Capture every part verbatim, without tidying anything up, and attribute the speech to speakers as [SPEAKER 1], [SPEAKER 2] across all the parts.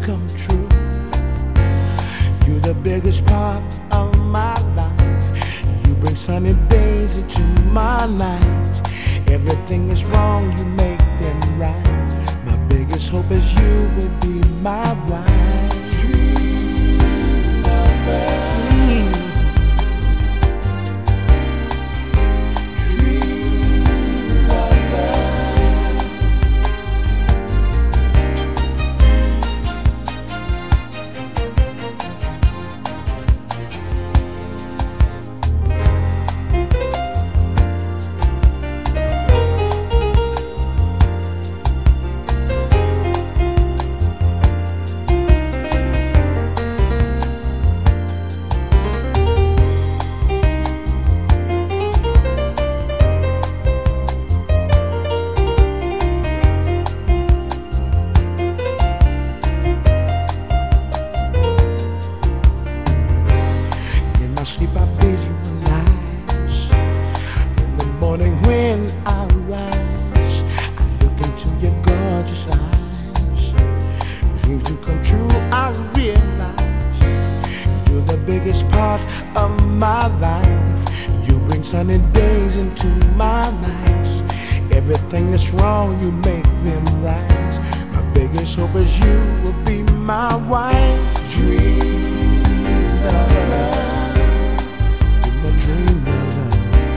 [SPEAKER 1] come true. You're the biggest part of my life. You bring sunny days into my nights. Everything is wrong, you make them right. My biggest hope is you will be my wife. Dream lover. Sleep, I visualize in the morning when I rise. I look into your gorgeous eyes. Dreams do come true, I realize. You're the biggest part of my life. You bring sunny days into my nights. Everything that's wrong, you make them right. My biggest hope is you will be my wife. Dream lover. Dream lover,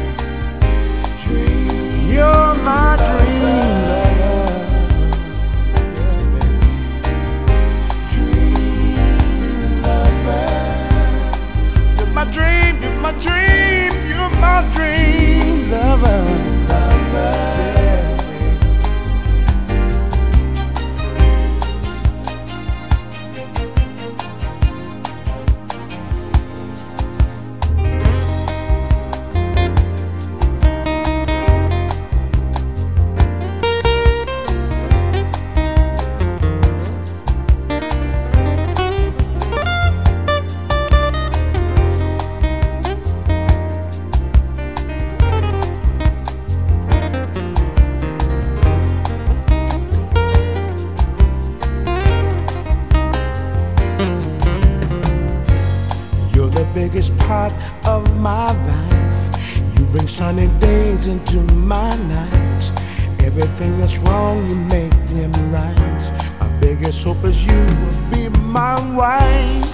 [SPEAKER 1] dream. You're my dream lover, yeah, baby. Dream lover. You're my dream, you're my dream, you're my dream lover, lover. Yeah. Biggest part of my life. You bring sunny days into my nights. Everything that's wrong, you make them right. My biggest hope is you will be my wife.